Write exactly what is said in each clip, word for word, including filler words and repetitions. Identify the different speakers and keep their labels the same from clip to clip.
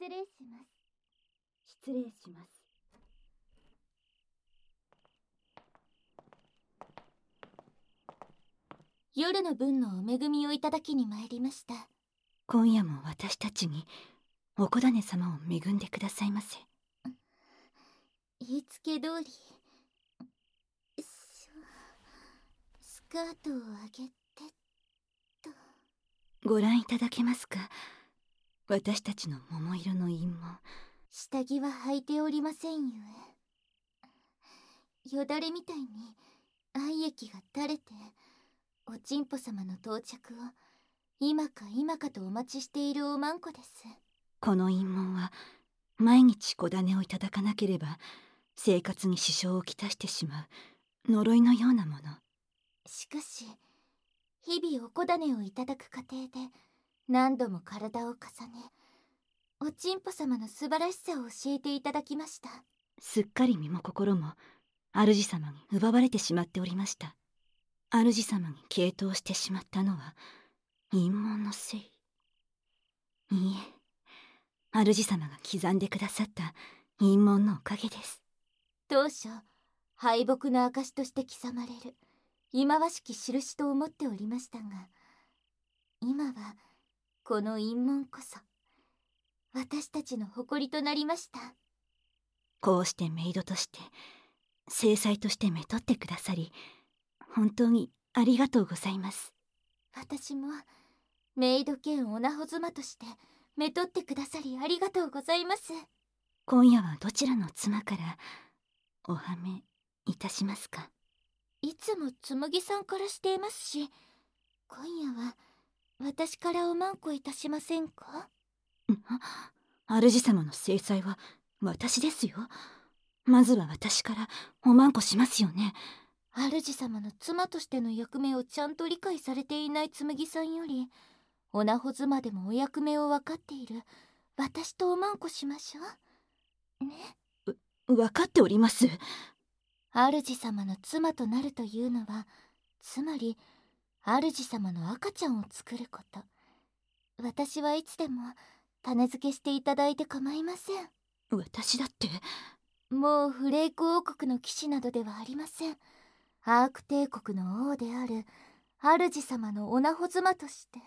Speaker 1: 失礼します。
Speaker 2: 失礼します。
Speaker 1: 夜の分のお恵みをいただきに参りました。
Speaker 2: 今夜も私たちにお小種様を恵んでくださいませ。
Speaker 1: 言いつけ通り、スカートをあげてと。
Speaker 2: ご覧いただけますか。私たちの桃色の陰紋。
Speaker 1: 下着は履いておりませんゆえ、よだれみたいに愛液が垂れて、おちんぽ様の到着を今か今かとお待ちしているおまんこです。
Speaker 2: この陰紋は毎日小種をいただかなければ生活に支障をきたしてしまう呪いのようなもの。
Speaker 1: しかし日々お小種をいただく過程で何度も体を重ね、おちんぽ様の素晴らしさを教えていただきました。
Speaker 2: すっかり身も心も主様に奪われてしまっておりました。主様に傾倒してしまったのは陰謀のせい。いいえ、主様が刻んでくださった陰謀のおかげです。
Speaker 1: 当初敗北の証として刻まれる忌まわしき印と思っておりましたが、今はこの陰謀こそ私たちの誇りとなりました。
Speaker 2: こうしてメイドとして正妻としてめとってくださり本当にありがとうございます。
Speaker 1: 私もメイド兼おなほ妻としてめとってくださりありがとうございます。
Speaker 2: 今夜はどちらの妻からおはめいたしますか。
Speaker 1: いつも紬さんからしていますし、今夜は私からおまんこいたしませんか。
Speaker 2: 主様の正妻は私ですよ。まずは私からおまんこしますよね。
Speaker 1: 主様の妻としての役目をちゃんと理解されていない紬さんより、おなほ妻でもお役目を分かっている私とおまんこしましょうね。
Speaker 2: 分かっております。
Speaker 1: 主様の妻となるというのは、つまり主様の赤ちゃんを作ること。私はいつでも種付けしていただいて構いません。
Speaker 2: 私だって
Speaker 1: もうフレイク王国の騎士などではありません。アーク帝国の王である主様のおなほ妻として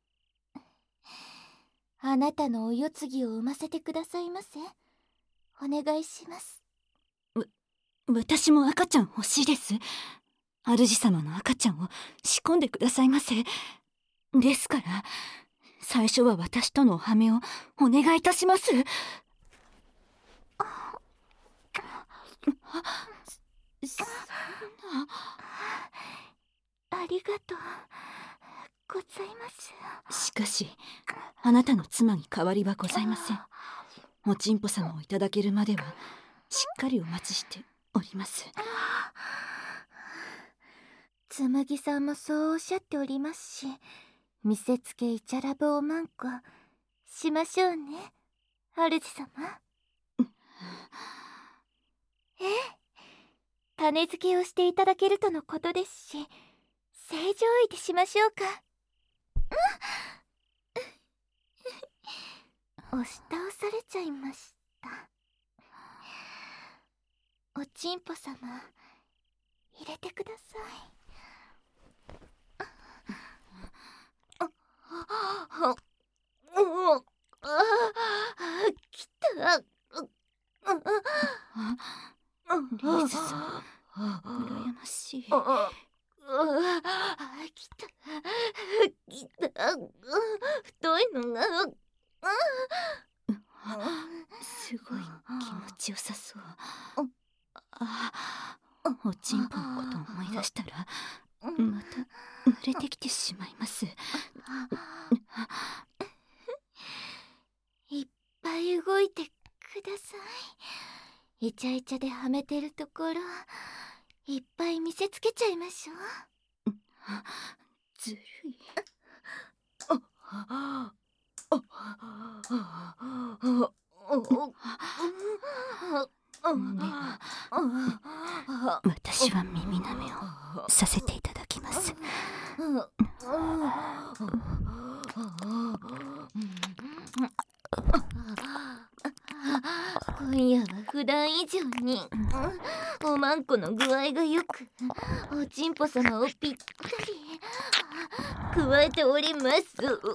Speaker 1: あなたのお世継ぎを産ませてくださいませ。お願いします。
Speaker 2: わ私も赤ちゃん欲しいです。主様の赤ちゃんを仕込んでくださいませ。ですから最初は私とのおはめをお願いいたします。そんな。
Speaker 1: ありがとうございます。
Speaker 2: しかしあなたの妻に代わりはございません。おちんぽ様をいただけるまではしっかりお待ちしております。
Speaker 1: 紬さんもそうおっしゃっておりますし、見せつけイチャラブおまんこしましょうね、主様。ええ、種付けをしていただけるとのことですし、正常位でしましょうか。押し倒されちゃいました。おちんぽ様入れてください。きた。
Speaker 2: リーズさん羨ましい。
Speaker 1: きたきた。太いのが
Speaker 2: すごい気持ちよさそう。あおちんぽのこと思い出したらまた濡れてきてしまいます。
Speaker 1: いっぱい動いてください。イチャイチャではめてるところいっぱい見せつけちゃいましょう。
Speaker 2: ずるい。私は耳なめをさせていただきます。
Speaker 1: 今夜は普段以上に、うん、おまんこの具合がよく、おちんぽ様をぴったり加えております。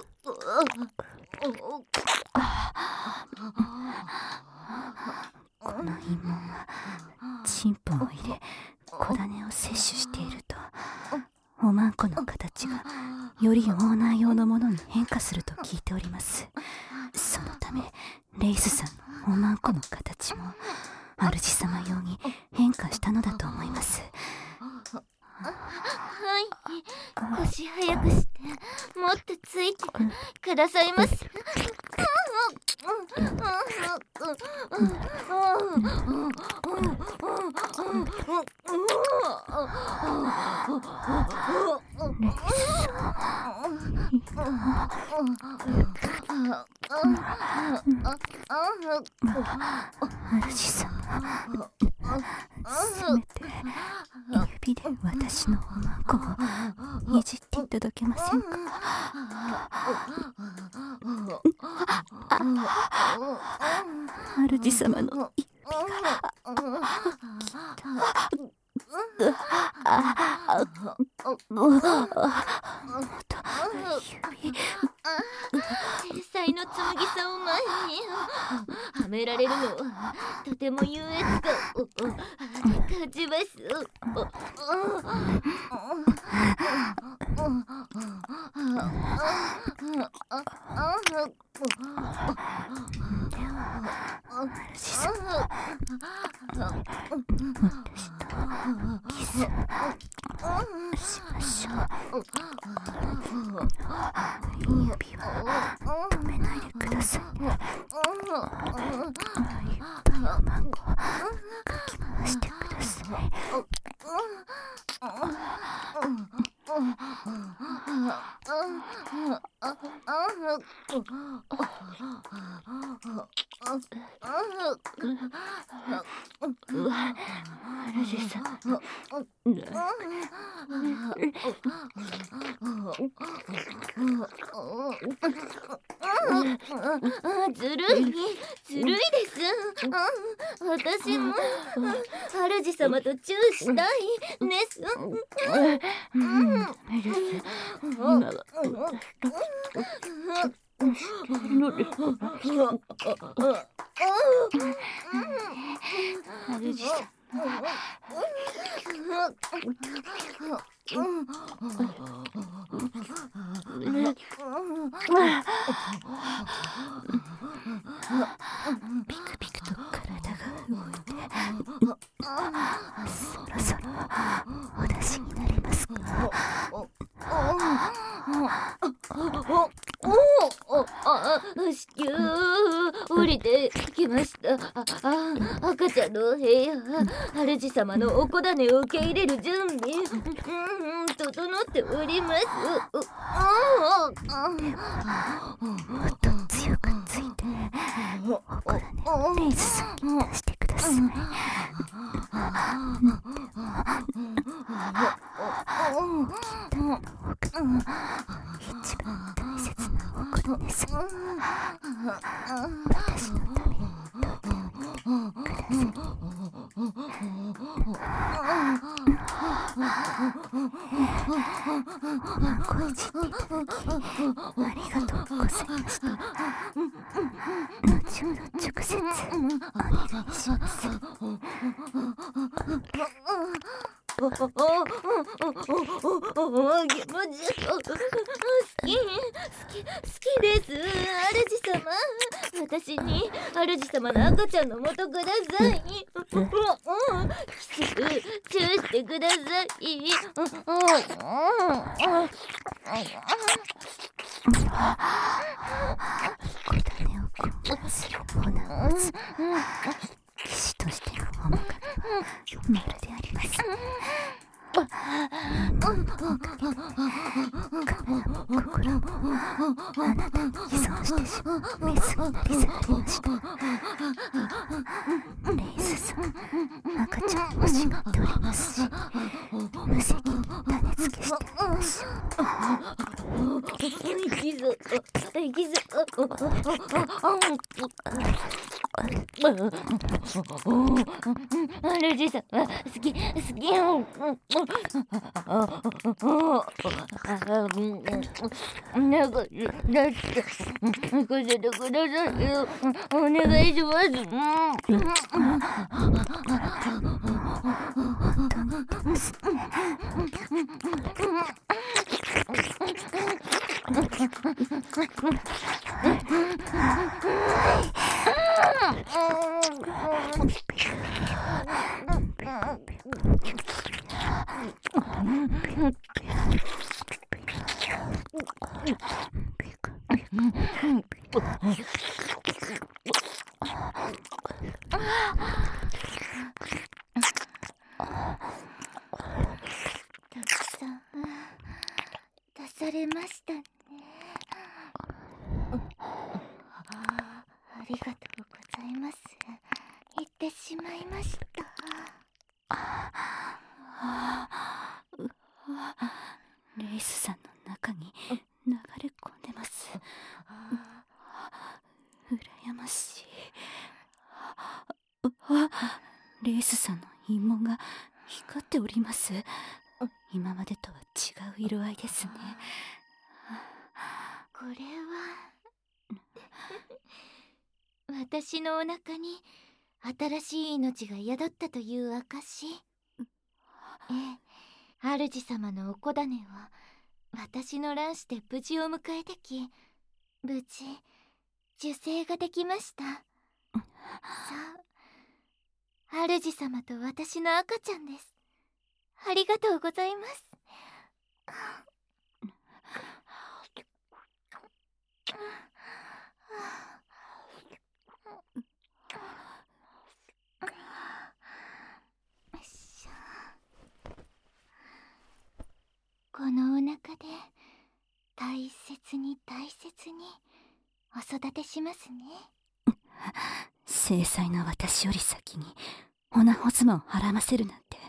Speaker 2: この陰門はチンポを入れ小種を摂取していると、おまんこの形がよりオーナー用のものに変化すると聞いております。そのためレイスさんのおまんこの形も主様用に変化したのだと思います。
Speaker 1: はい、腰早くしてもっとついてくださいます。
Speaker 2: 主様、せめて指で私のおまんこをいじっていただけませんか。主様の指が
Speaker 1: 天才の紬さんを前にはめられるのはとても優越感を感じます。
Speaker 2: 主様、私とキスしましょう。指は止めないでくださいね。いっぱいおまんこかき回してください。主様、
Speaker 1: ずるいずるいです。私も主様とチューしたいです。
Speaker 2: 今はので主様、ピクピクと体が動いて、そろそろお出しになりますか。
Speaker 1: 子宮降りてきました。ああ、赤ちゃんのお部屋、主様のおこだねを受け入れる準備、うん、整っております。
Speaker 2: もっと強くついておこだねをレイズさんに出してください。金玉の奥が一番大切なおこだねさん、私のために取っておいてください。おまんこいじっていただきありがとうございました。後ほど直接お願いします。
Speaker 1: おおおおおおお気持ち好き好き好きです。主様、私に主様の赤ちゃんの元ください。キスチューしてください。
Speaker 2: こだねを交換するオーナーを持つ騎士としての面影はまるであります。体も心もあなたに依存してしまうメスになり下がりました。レイスさん、赤ちゃんも欲しがっておりますし、無責任に種付けしてありましょう。
Speaker 1: キスキス主様、好き好きよ。なんかだって行かせてくださいよ。お願いします。たくさん出されましたね。ありがとうございます。行ってしまいました。
Speaker 2: レイスさんの中に流れ込んでます。羨ましい。レイスさんの陰紋が光っております。今までとは違う色合いですね。
Speaker 1: これは私のお腹に新しい命が宿ったという証。ええ、主様のお子種は私の卵子で無事を迎えてき、無事受精ができました。さあ、主様と私の赤ちゃんです。ありがとうございます。このお腹で大切に大切にお育てしますね。
Speaker 2: 正妻の私より先におなほ妻をはらませるなんて。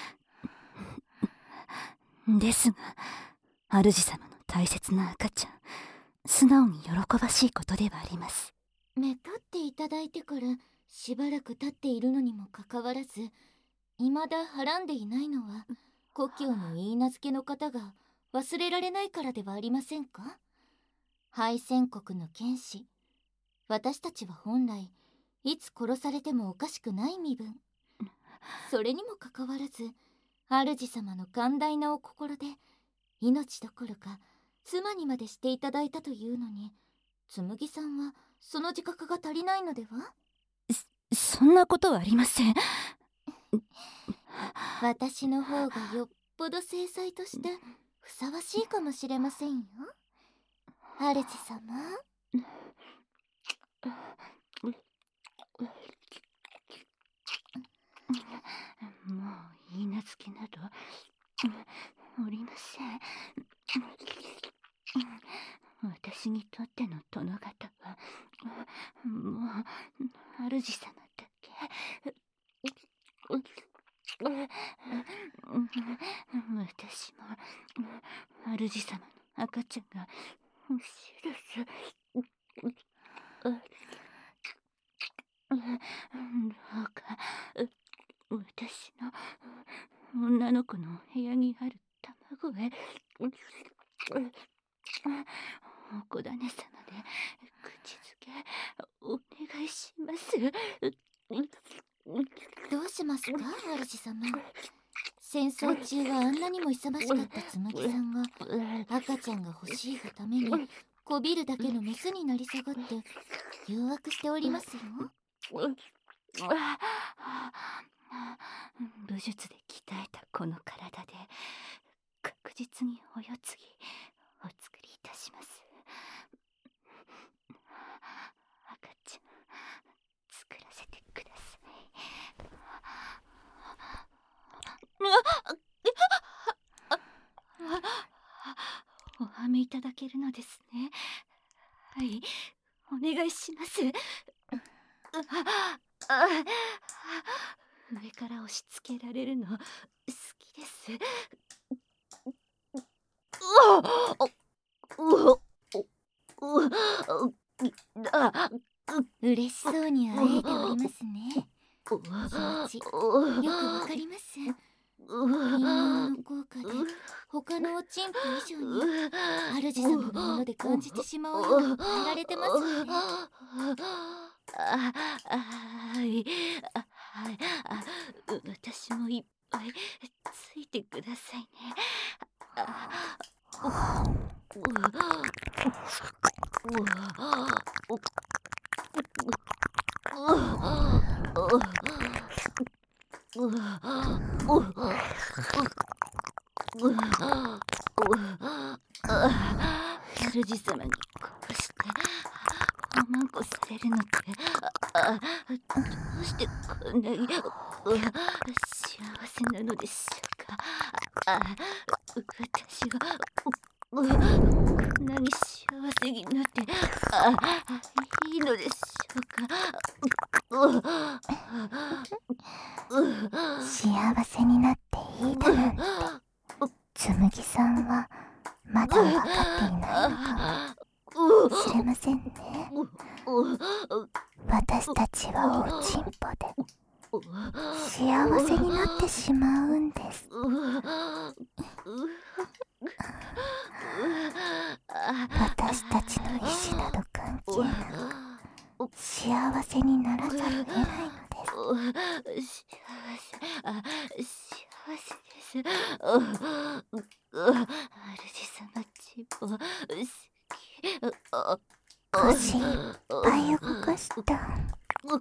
Speaker 2: ですが主様の大切な赤ちゃん、素直に喜ばしいことではあります。
Speaker 1: めとっていただいてからしばらく経っているのにもかかわらず、未だはらんでいないのは故郷の許嫁の方が忘れられないからではありませんか。敗戦国の剣士、私たちは本来いつ殺されてもおかしくない身分。それにもかかわらず主様の寛大なお心で命どころか妻にまでしていただいたというのに、紬さんはその自覚が足りないのでは。
Speaker 2: そ、そんなことはありません。
Speaker 1: 私の方がよっぽど正妻としてふさわしいかもしれませんよ、主様。
Speaker 2: もう許嫁などおりません。私にとっての殿方はもう主様だけ。私も主様の赤ちゃんが欲しいです。どうか私の女の子の部屋にある卵へお子種様で口づけお願いします。
Speaker 1: どうしますか、主様。戦争中はあんなにも勇ましかった紬さんが赤ちゃんが欲しいがためにこびるだけのメスになり下がって誘惑しておりますよ。
Speaker 2: 武術で鍛えたこの体で確実にお世継ぎお作りいたします。赤ちゃん作らせてください。おはめいただけるのですね。はい、お願いします。上から押し付けられるの好きです。うわっうわっうわっ
Speaker 1: 嬉しそうにあえいでおりますね。気持ちよくわかります。陰門の効果で他のおちんぽ以上に主様のもので感じてしまうように変えられてますよね。
Speaker 2: あ、はい、あ、はい、あ、私もいっぱいついてくださいね。あ、う、う、主様にこうしておまんこされるのって、あ、どうしてこんなに幸せなのでしょうか。あ、私はこんなに幸せになってあいいのでしょうか。
Speaker 3: 幸せになっていいだなんてつむぎさんはまだ分かっていないのかもしれませんね。私たちはおちんぽで幸せになってしまうんです。私たちの意志など関係なく幸せにならざるを得ないのです。
Speaker 2: 幸せ、あ、幸せです。主様ちぼ好き。
Speaker 3: 腰いっぱい動かした。もっ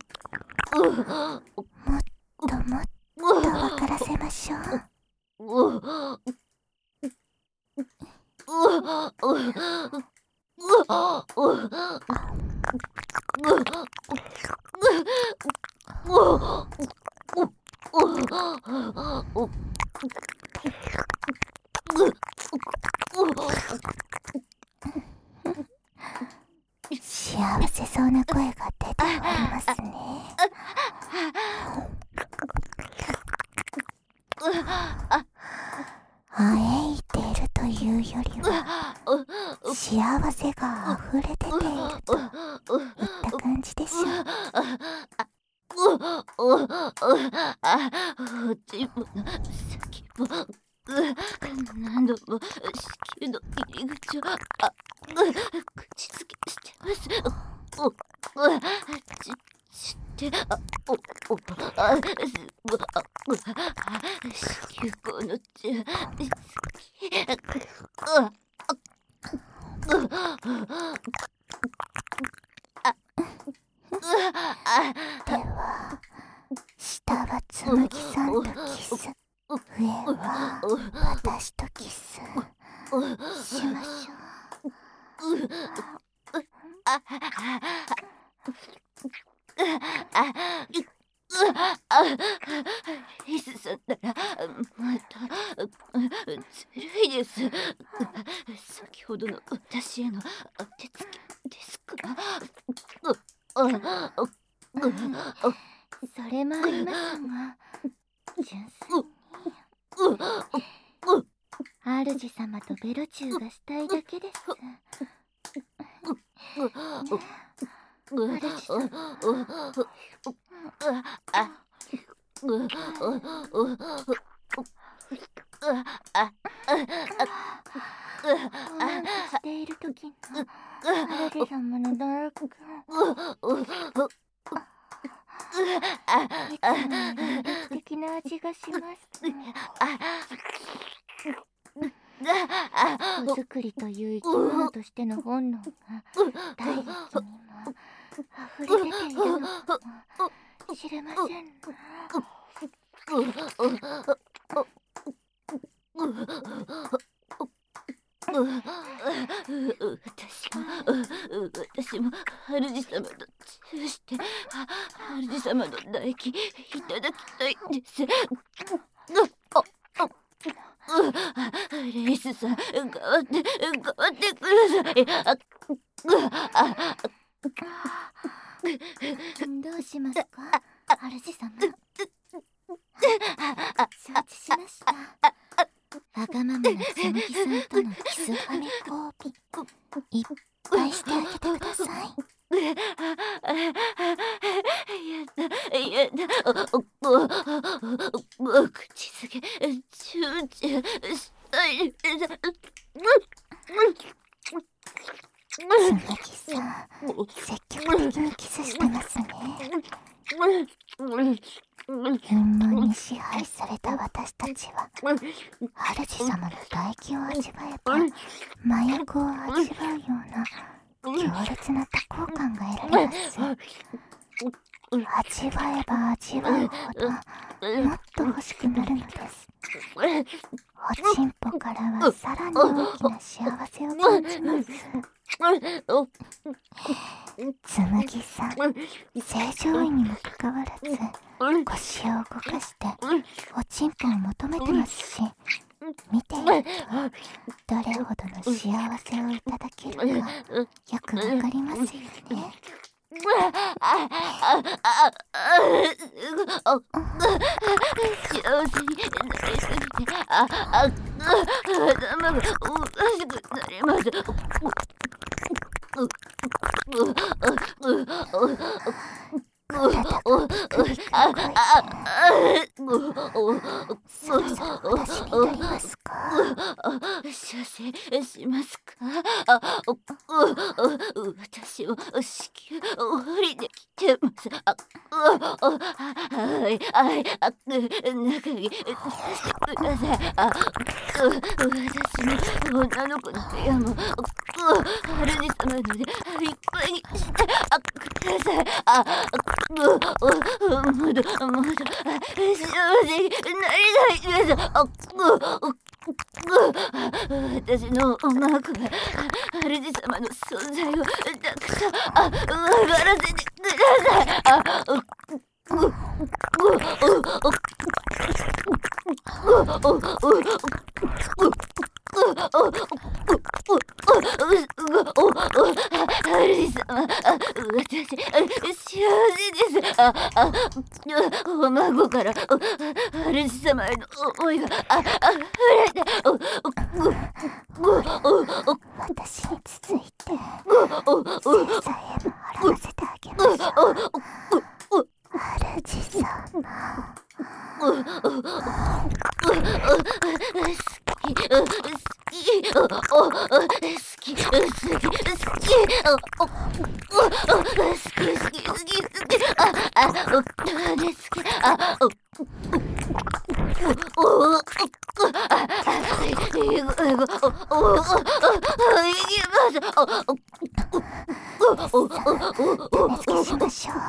Speaker 3: ともっと分からせましょう。幸せそうな声が出ておりますね。あえいでいるというよりは幸せが溢れ出ているといった感じでしょう。
Speaker 2: おちんぽの先も何度も子宮の入り口をあ口づけしてます。おおちちってあおおあすごあ子宮口のち好きあ
Speaker 3: では下はつむぎさんとキス、上は私とキスしましょう。
Speaker 2: リスさんならまたずるいです。先ほどの私への手つきですか。
Speaker 1: それもありますが、純粋に主様とベロチューがしたいだけです。主様、おまんこしている時の主様のダークいつもより魅力的な味がします。子作りという生き物としての本能が大地にも溢れ出ているのかもしれませんな。
Speaker 2: 私も私も主様とチューして主様の唾液いただきたいです。レイスさん、変わって変わってください。
Speaker 1: どうしますか、主様。承知しました。わがままなつむぎさんとのキスはめ交尾いっぱいしてあげてください。
Speaker 2: やだ、口づけチューチューしたい。
Speaker 3: 紬さん、積極的にキスしてますね。陰謀に支配された私たちは主様の唾液を味わえば麻薬を味わうような強烈な多幸感が得られます。味わえば味わうほどもっと欲しくなるのです。おちんぽからはさらに大きな幸せを感じます。紬さん、正常位にもかかわらず腰を動かしておちんぽを求めてますし、見ているとどれほどの幸せをいただけるかよくわかりますよね。
Speaker 2: 幸せになりすぎて、あ、あ、頭がおかしくなります。
Speaker 3: 体がびっくりが動いて、そろそろ私になりますか？
Speaker 2: 射精しますか？あ、私も子宮を降りてきてます。あ、はい、はい、あ、中にしてください。あ、私も女の子の部屋も主様のでいっぱいにしてあください。あ、もう、もだ、もだ、幸せになりたいです。あ、私のおまこが主様の存在をたくさんあ分からせてください。あ、主様、私幸せです。あ、あ、お孫から主様への思いがあ溢れて、
Speaker 3: 私に続いて生さえも払わせてあげましょう。主様、手付けしましょう。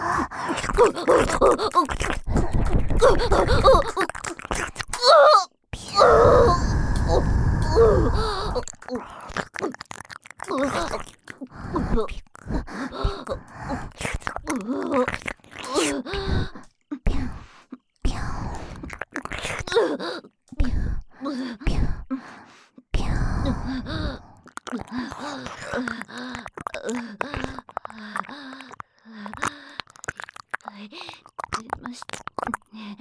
Speaker 2: ましたね。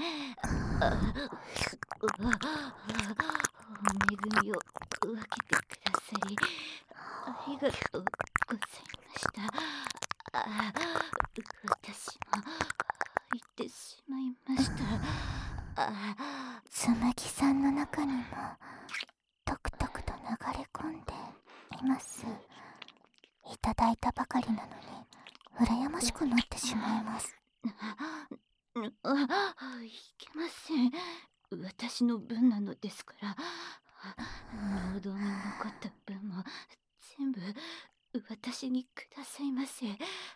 Speaker 2: お恵みを分けてくださりありがとうございました。あ、私も言ってしまいました。あ、
Speaker 3: 紬さんの中にもとくとくと流れ込んでいます。いただいたばかりなのに羨ましくなってしまいます。
Speaker 2: いけません。私の分なのですから。尿道に残った分も全部私にくださいませ。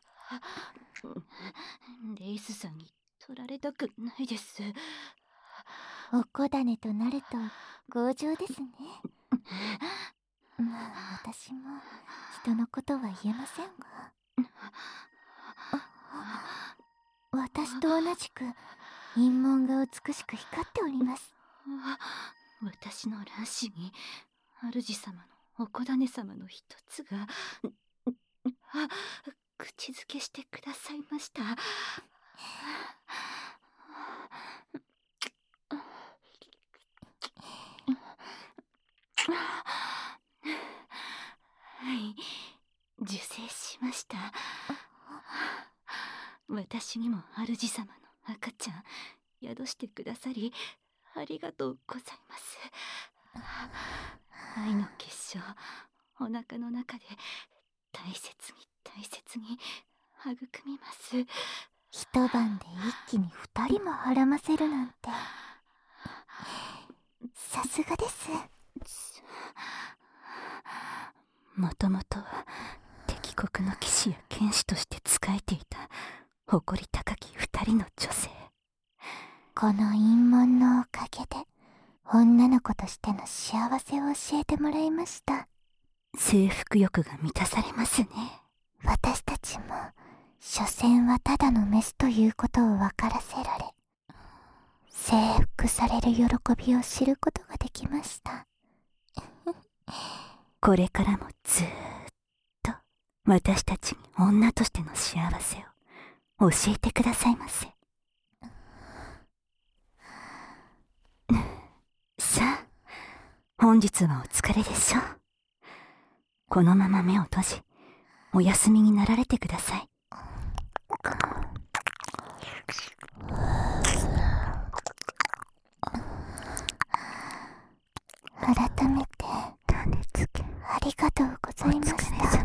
Speaker 2: レイスさんに取られたくないです。
Speaker 3: おこだねとなると強情ですね。まあ私も人のことは言えませんが、私と同じく陰門が美しく光っております。
Speaker 2: 私の卵子に主様のおこだね様の一つが口づけしてくださいました。はい、受精しました。 私にも主様の赤ちゃん宿してくださりありがとうございます。愛の結晶、お腹の中で大切に大切に育みます。
Speaker 3: 一晩で一気に二人もはらませるなんてさすがです。
Speaker 2: もともとは敵国の騎士や剣士として仕えていた誇り高き二人の女性。
Speaker 3: この陰門のおかげで女の子としての幸せを教えてもらいました。
Speaker 2: 征服欲が満たされますね。
Speaker 3: 私たちも所詮はただのメスということを分からせられ、征服される喜びを知ることができました。
Speaker 2: これからもずーっと私たちに女としての幸せを教えてくださいませ。さあ、本日はお疲れでしょう。このまま目を閉じお休みになられてください。
Speaker 3: 改めてありがとうございました。